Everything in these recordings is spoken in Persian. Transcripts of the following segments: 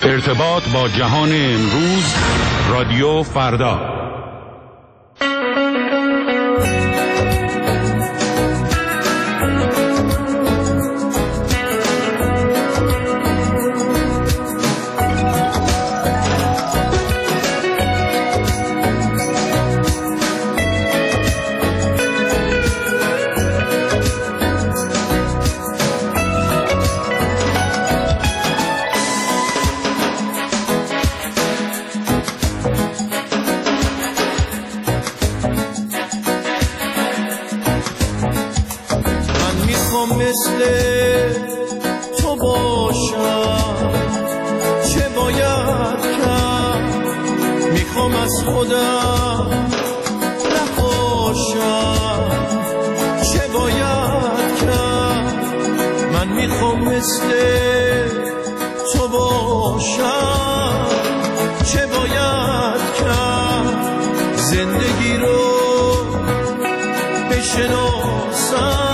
ارتباط با جهان امروز، رادیو فردا. مثل تو باشم، چه باید کرد؟ میخوام از خودم نباشم، چه باید کرد؟ من میخوام مثل تو باشم، چه باید کرد؟ زندگی رو بشناسم،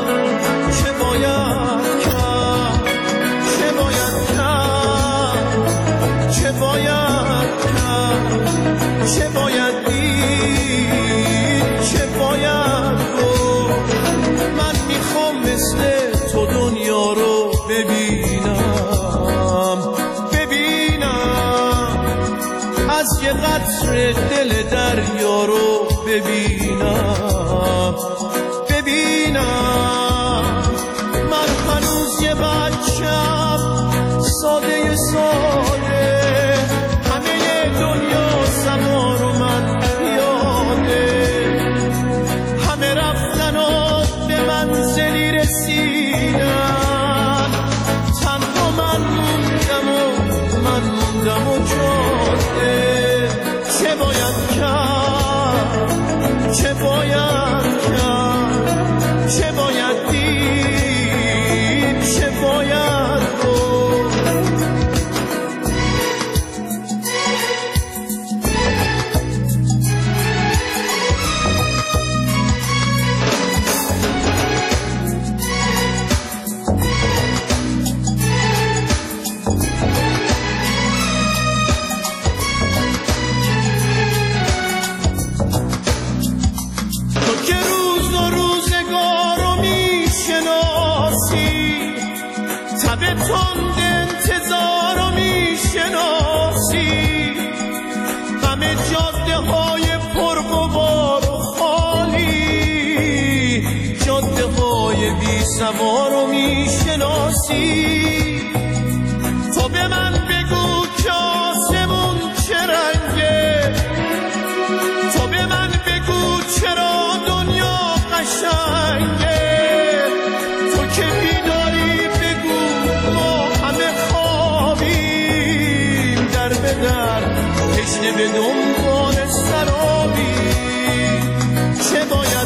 چه باید دید، چه باید گفت؟ من میخوام مثل تو دنیا رو ببینم، از یه قطره دل دریا رو ببینم. من هنوز یه بچم ساده همه دنیا سما رو من یاده، همه رفتن و به منزلی رسیدن، تنها من موندم و جاده. چه باید کرد؟ چه باید کرد؟ چه باید دید؟ چه باید گفت؟ تند انتظار رو میشناسی، غم جاده های پرغبار و خالی، جاده های بی سوار رو میشناسی. تو به من بگو که آسمون چه رنگه، تو به من بگو چرا دنیا قشنگه، تو که بیداری تشنه به دنبال سرابی. چه باید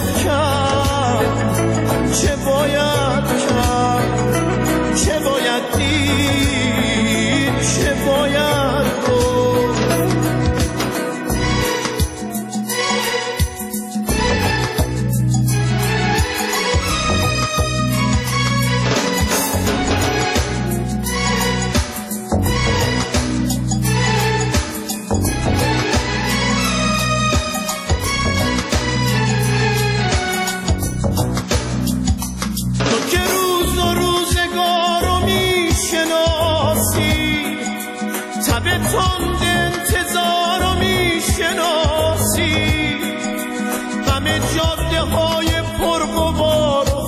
کرد؟ چه باید کرد؟ چه باید دید؟ چه باید گفت؟ تند انتظار رو میشناسی، غم جاده های پرغبار و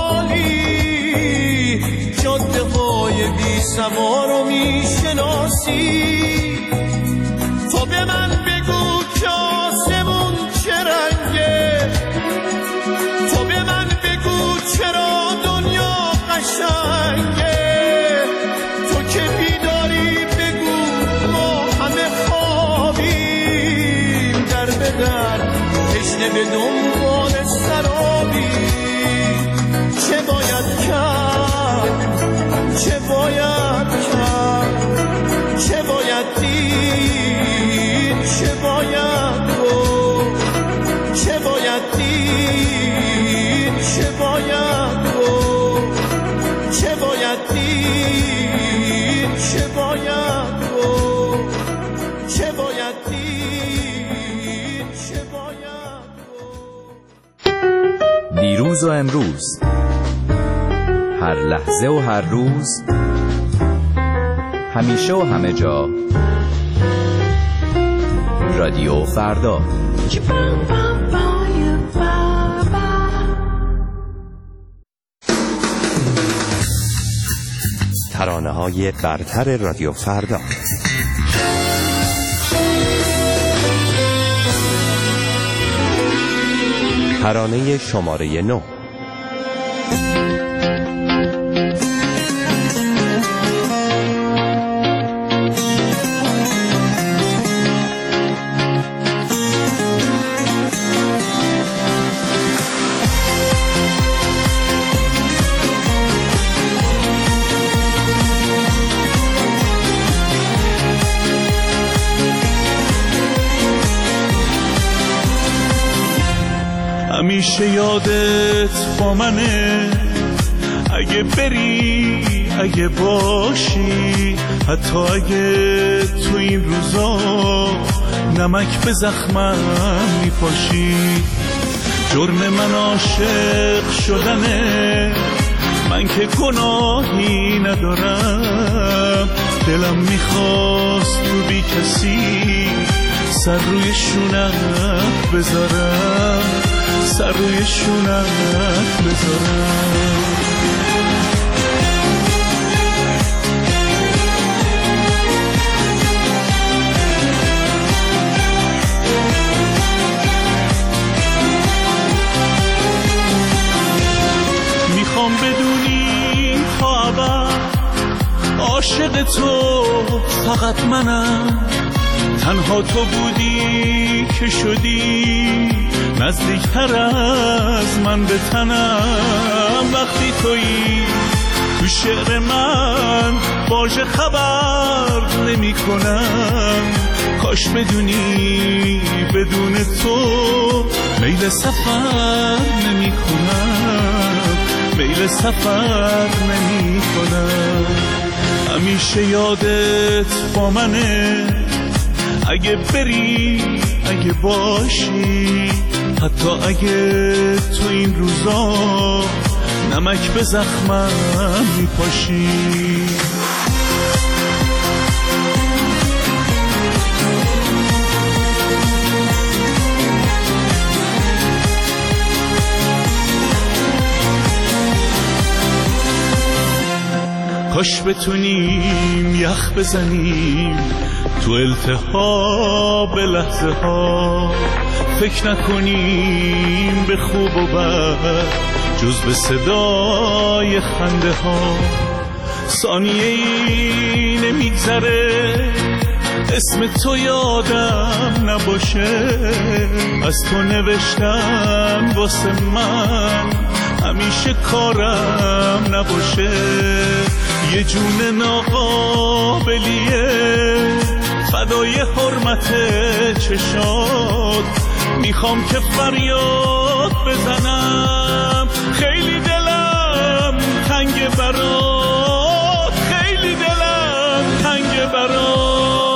خالی، جاده های بی سوار رو میشناسی. تو به من بگو که آسمون چه رنگه، تو به من بگو چرا دنیا قشنگه، تو که بیداری تشنه به دنبال سرابی. چه باید کرد؟ چه باید کرد؟ چه باید دیروز و امروز، هر لحظه و هر روز، همیشه و همه جا. رادیو فردا. ترانه‌های برتر رادیو فردا. ترانه شماره 9. همیشه یادت با منه، اگه بری اگه باشی، حتی اگه تو این روزا نمک به زخمم میپاشی. جرم من عاشق شدنه، من که گناهی ندارم. دلم میخواست تو بی کسی سر روی شونت بذارم، سر روی شونت بذارم. میخوام بدونی تا ابد عاشق تو فقط منم. تنها تو بودی که شدی نزدیکتر از من به تنم. وقتی تویی تو شعر من واژه خبر نمی کنم. کاش بدونی بدون تو میل سفر نمی کنم، میل سفر نمی کنم. همیشه یادت با منه، اگه بری اگه باشی، حتی اگه تو این روزا نمک به زخمم میپاشی. کاش بتونیم یخ بزنیم تو التهاب لحظه ها، فکر نکنیم به خوب و بد جز به صدای خنده ها. ثانیه ای نمیگذره اسم تو یادم نباشه، از تو نوشتم واسه من همیشه کارم نباشه. یه جون ناقابلیه فدای حرمت چشات، میخوام که فریاد بزنم خیلی دلم تنگ برات، خیلی دلم تنگ برات.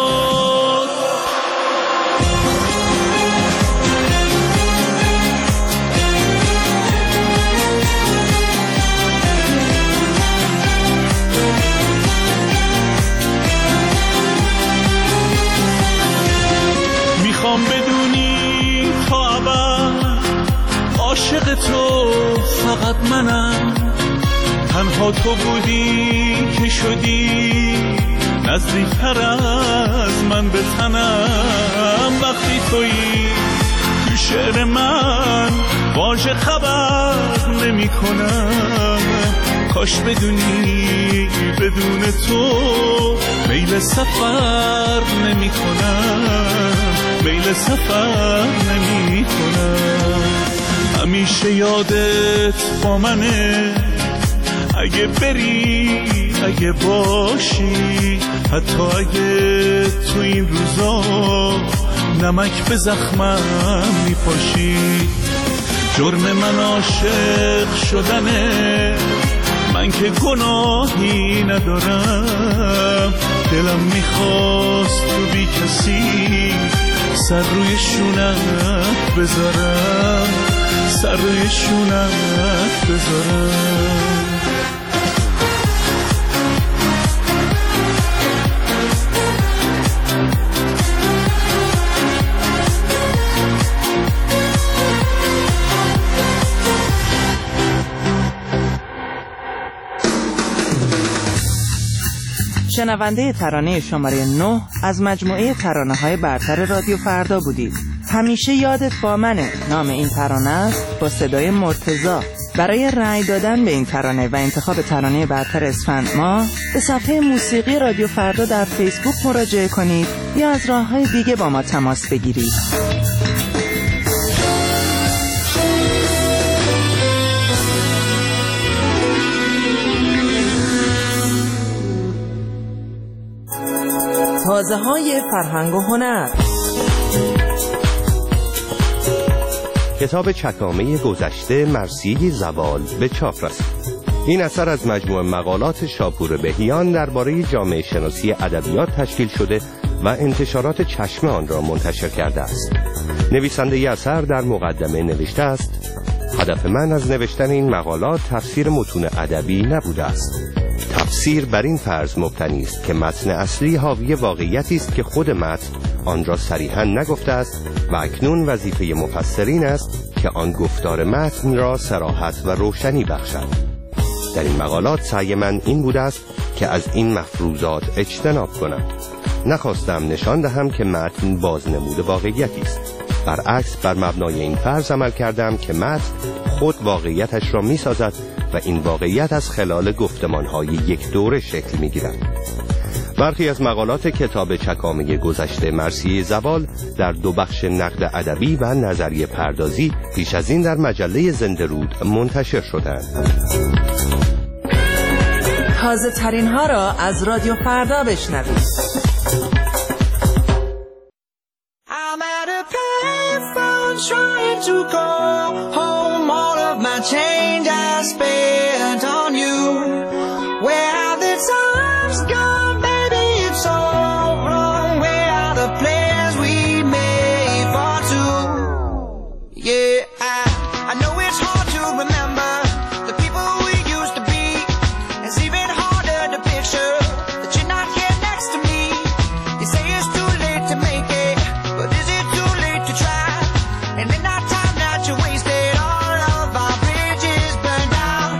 میخوام بدونی تا ابد عاشق تو فقط منم. تنها تو بودی که شدی نزدیکتر از من به تنم. وقتی تویی تو شعر من واژه خبر نمی کنم. کاش بدونی بدون تو میل سفر نمی کنم، میل سفر نمی کنم. همیشه یادت با منه، اگه بری اگه باشی، حتی اگه تو این روزا نمک به زخمم میپاشی. جرم من عاشق شدنه، من که گناهی ندارم. دلم میخواست تو بی کسی سر روی شونت بذارم، سر روی شونت بذارم. شنونده ترانه شماره 9 از مجموعه ترانه‌های برتر رادیو فردا بودید. همیشه یادت با منه نام این ترانه است، با صدای مرتضی. برای رأی دادن به این ترانه و انتخاب ترانه برتر اسفند ماه به صفحه موسیقی رادیو فردا در فیسبوک مراجعه کنید یا از راه‌های دیگه با ما تماس بگیرید. تازه‌های فرهنگ و هنر. کتاب چکامه گذشته مرثیه زوال به چاپ رسید. این اثر از مجموعه مقالات شاپور بهیان درباره جامعه شناسی ادبیات تشکیل شده و انتشارات چشمه آن را منتشر کرده است. نویسنده اثر در مقدمه نوشته است: هدف من از نوشتن این مقالات تفسیر متون ادبی نبوده است. تفسیر بر این فرض مبتنی است که متن اصلی حاوی واقعیتی است که خود متن آن را صریحاً نگفته است و اکنون وظیفه مفسرین است که آن گفتار متن را صراحت و روشنی بخشد. در این مقالات سعی من این بوده است که از این مفروضات اجتناب کنم. نخواستم نشان دهم که متن بازنمود واقعیتی است. برعکس بر مبنای این فرض عمل کردم که متن خود واقعیتش را می سازد و این واقعیت از خلال گفتمان‌های یک دوره شکل می‌گیرد. برخی از مقالات کتاب چکامه گذشته مرثیه زوال در دو بخش نقد ادبی و نظریه پردازی پیش از این در مجله زنده رود منتشر شدند. تازه ترین ها را از رادیو فردا بشنوید. I'm at a payphone trying to call home. All of my change I spent on you. Where have the times gone, baby? It's all wrong. Where are the plans we made for two? Yeah, I know it's hard to remember the people we used to be. It's even harder to picture that you're not here next to me. You say it's too late to make it, but is it too late to try? And in that time that you wasted, all of our bridges burned down.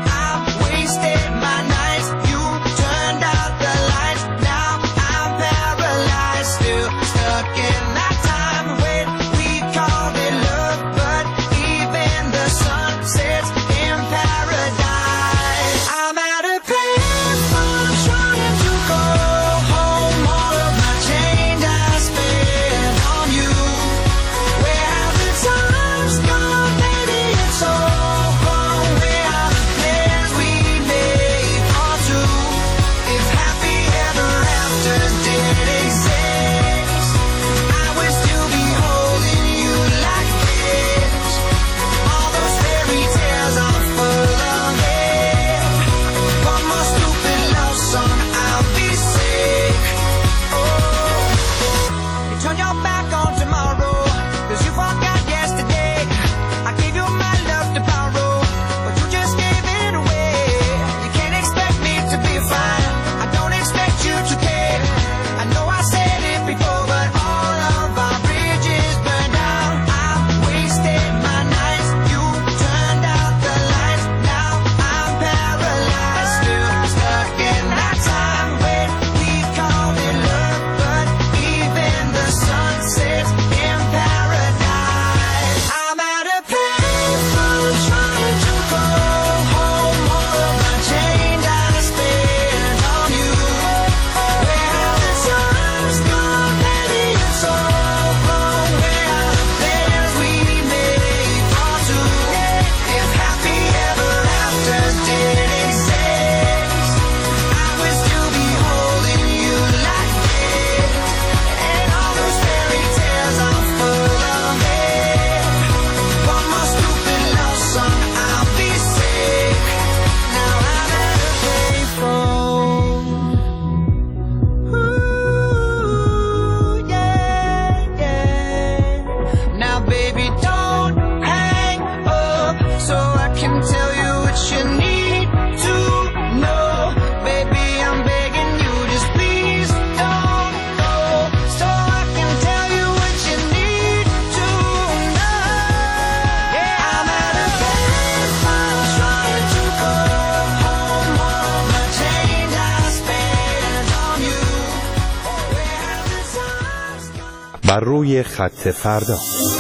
بر روی خط فردا.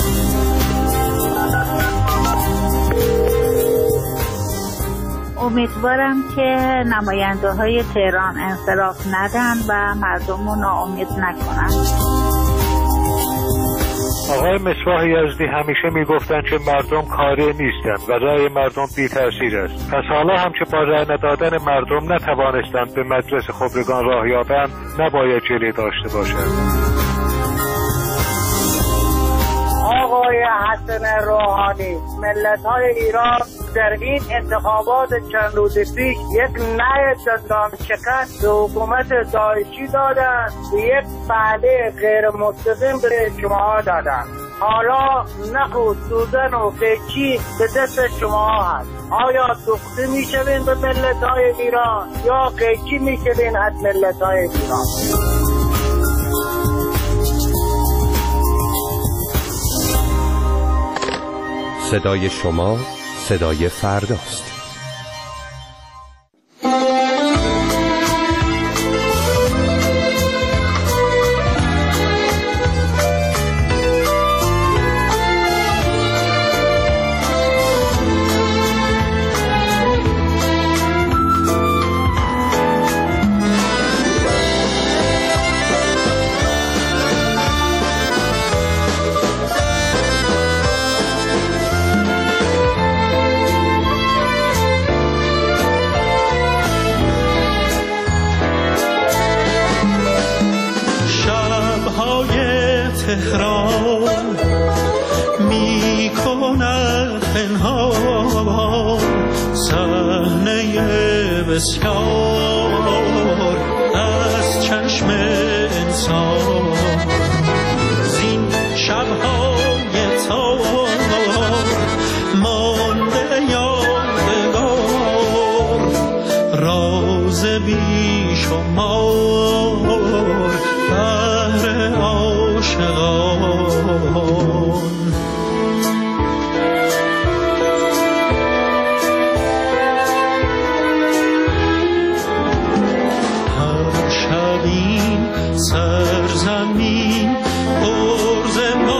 امیدوارم که نماینده های تهران انصراف ندن و مردم رو ناامید نکنن. آقای مصباح یزدی همیشه میگفتن که مردم کاری نیستن و رأی مردم بی تأثیر است. پس حالا هم که با رأی ندادن مردم نتوانستند به مجلس خبرگان راه یابند، نباید جلوی داشته باشند. آقای حسن روحانی، ملت‌های ایران در این انتخابات چند روز پیش یک نه دندان شکست به حکومت داعشی دادند و یک بله غیر مستقیم به شما دادند. حالا نخود سوزن و فکری به دست شما هست. آیا دخته میشوین به ملت‌های ایران یا قیچی میشوین از ملت‌های ایران؟ صدای شما صدای فرداست. تهران می کند پنهان صحنه بسیار از چشم انسان. زین شب‌های تار مانده یادگار راز بی شمار بر عاشقان. هر شب این سرزمین عرض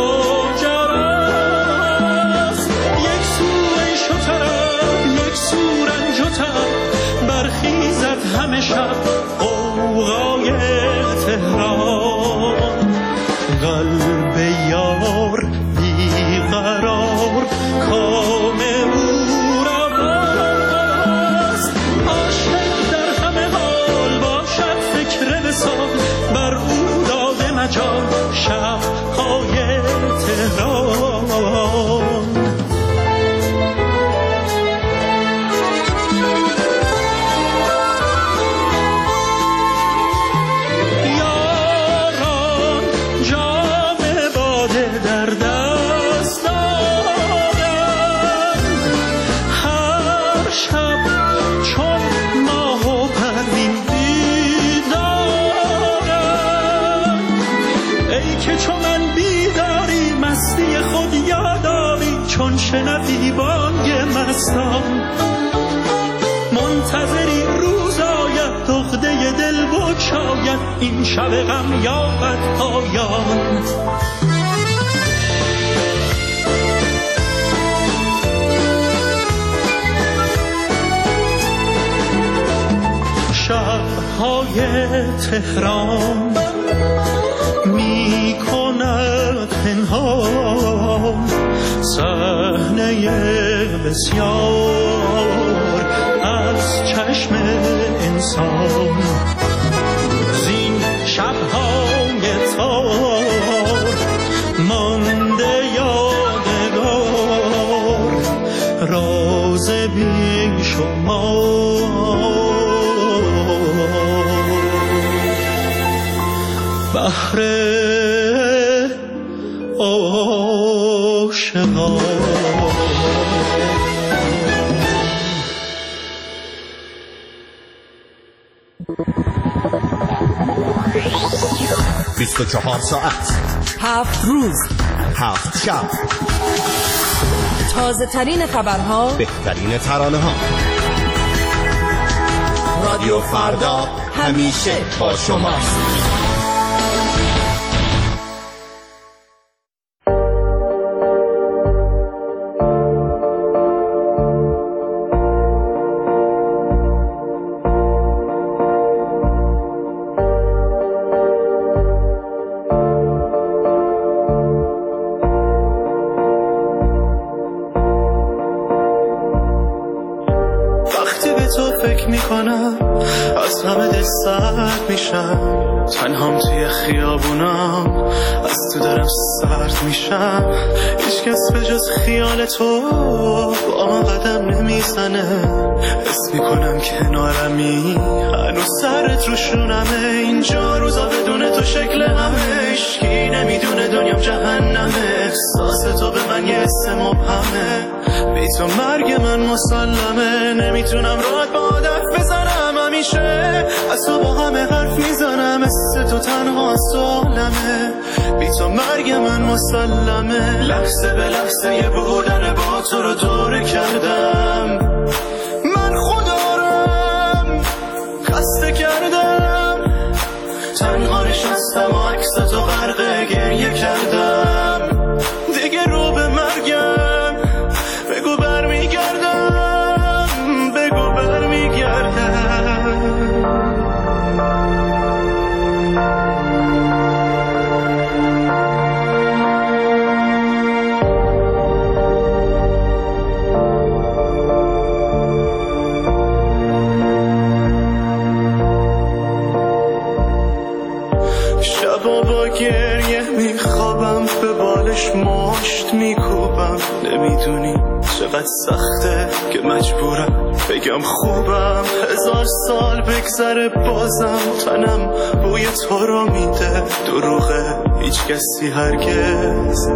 ماجراست، یک سو عیش و طرب یک سو رنج و تب برخیزد همه شب غوغای تهران. قلب یار بیقرار کام او را باست، عاشق در همه حال باشد فکر وصال بر او داده مجال شب‌های تهران. چون شنفی بانگ مستان منتظری روز آید دخده دل بگشاید این شب غم یابد پایان. شب‌های تهران می کند پنهان صحنه بسیار از چشم انسان. زین شب‌های تار مانده یادگار راز بی شمار بحر عاشقان. 24 ساعت 7 روز 7 شب تازه ترین خبرها، بهترین ترانه ها. رادیو فردا همیشه با شماست. فکر میکنم از همه دل سرد میشم، تنهام توی خیابونم از تو دارم سرد میشم. هیچ کس به جز خیال تو با من قدم نمیزنه، حس میکنم کنارمی هنوز سرت رو شونمه. اینجا روزا بدون تو شکل همه، اشکی نمیدونه دنیام جهنمه. احساس تو به من یه حس مبهمه، بی تو مرگ من مسلمه. نمیتونم راحت با حرف بزنم، همیشه از تو با همه حرف میزنم. مثل تو تنها سالمه، بی تو مرگ من مسلمه. لحظه به لحظه یه بودن با تو رو دوره کردم، من خودارم خسته کردم. تنها نشستم و عکس تو غرق گریه کردم. دیگه رو به مرگم بگو برمیگردم، بگو برمیگردم. شبا با گریه میخوابم، به بالش مشت میکوبم. نمیدونی چقدر سخته که مجبورم بگم خوبم. 1000 سال بگذره بازم تنم بوی تو رو میده. دروغه هیچ کسی هرگز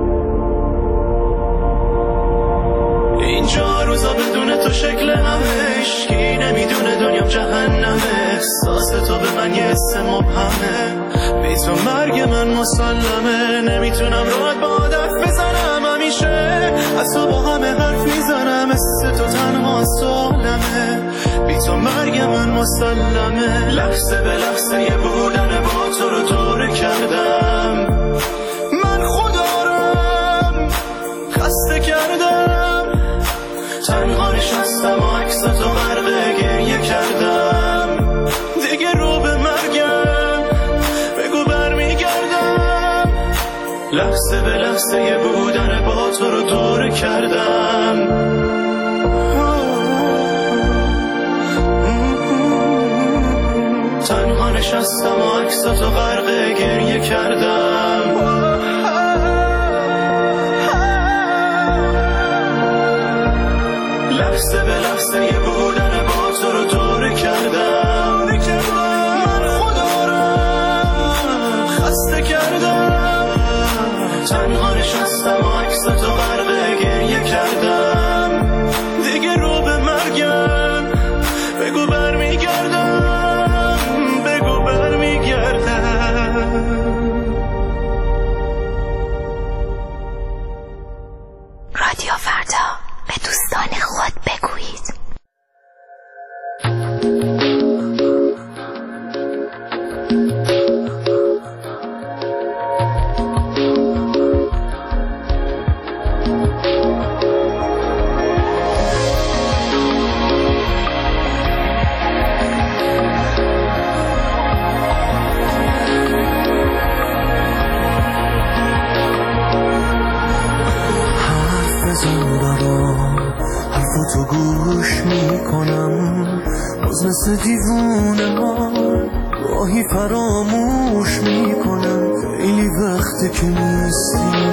اینجا روزا بدون تو شکل همه، اشکی نمیدونه دنیام جهنمه. احساس تو به من یه حس مبهمه، بی تو مرگ من مسلمه. نمیتونم راحت با حرف بزنم، همیشه از تو با همه حرف میزنم. مثل تو تنها سالمه، بی تو مرگ من مسلمه. لحظه به لحظه یه بودن با تو رو دوره کردم، من خودارم خسته کردم. تنها نشستم و عکس تو غرق گریه کردم. دیگه رو به مرگم بگو برمیگردم. لحظه به لحظه یه بودن با تو رو دوره کردم. تنها نشستم و عکس تو غرق گریه کردم. لحظه به لحظه یه بودن با تو رو دوره کردم. من خودارم خسته کردم. تنها نشستم و عکس تو غرق گریه کردم. دیگه رو به مرگم بگو برمیگردم، بگو برمیگردم. رادیو فردا، به دوستان خود بگویید. حرفاتو گوش میکنم، باز مثل دیوونه ها گاهی فراموش میکنم. خیلی وقته که نیستی،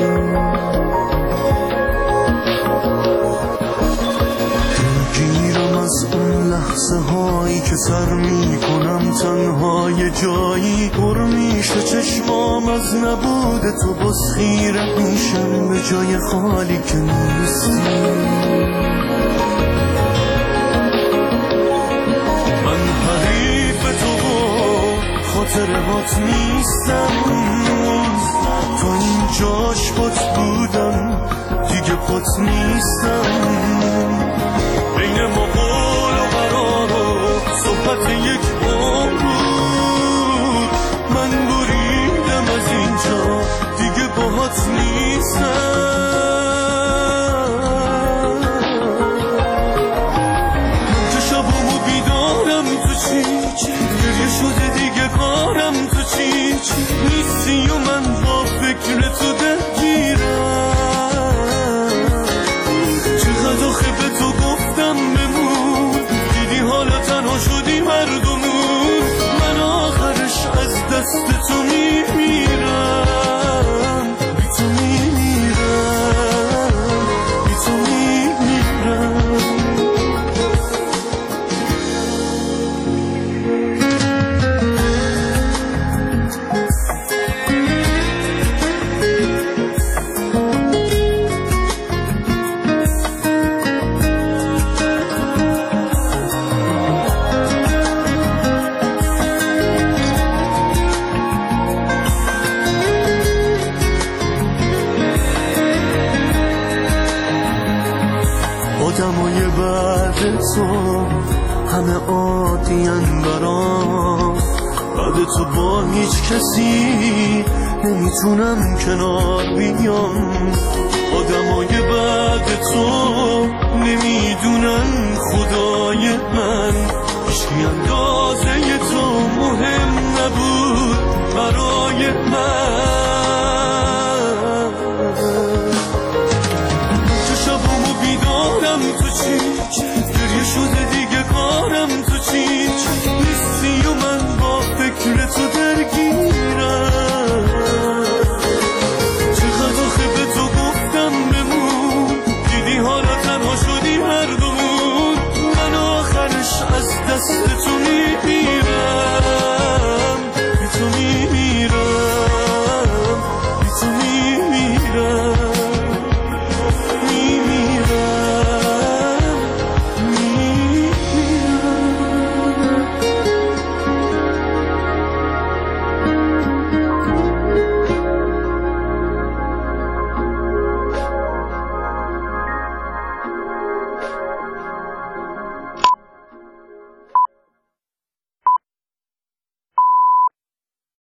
دلگیرم از اون لحظه هایی که سر میکنم تنها یه جایی پر میشه چشمام از نبود تو. باز خیره میشم به جای خالی که نیستی. من حریف تو خاطرات نیستم، تا اینجاش پات بودم دیگه پات نیستم. بین ما قول و قرار و صحبت یک عمر بود. من بریدم از اینجا دیگه باهات نیستم. من که شبامو بیدارم تو چی گریه شده دیگه کارم تو چی نیستی و من با فکر تو دلگیرم. چقدر آخه به تو گفتم بمون، دیدی ها صبح همه عادین برام، بعد تو با هیچ کسی نمیتونم کنار بیام. آدمای بعد تو نمیدونن خدای من، هیچکی اندازه تو مهم نبود برای من. چه شبامو بیدارم تو چیش گریه شده دیگه کارم